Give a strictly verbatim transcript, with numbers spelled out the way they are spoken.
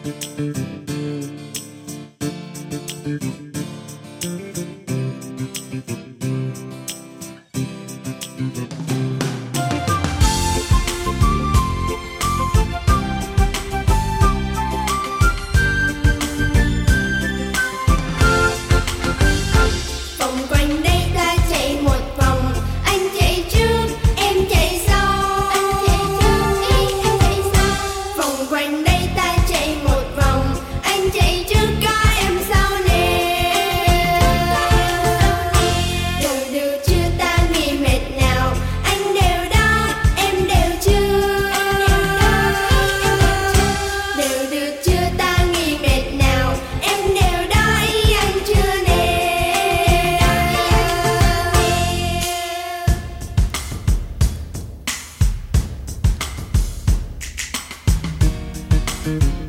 Vòng quanh đây ta chạy một vòng, anh chạy trước, em chạy sau. Anh chạy trước, em chạy sau. Vòng quanh đây ta chạy một vòng, anh chạy trước có em sau nè. Đều được chưa ta nghỉ mệt nào, anh đều đó, em đều chưa. Đều được chưa ta nghỉ mệt nào, em đều đó, ý anh chưa nè. Thank you.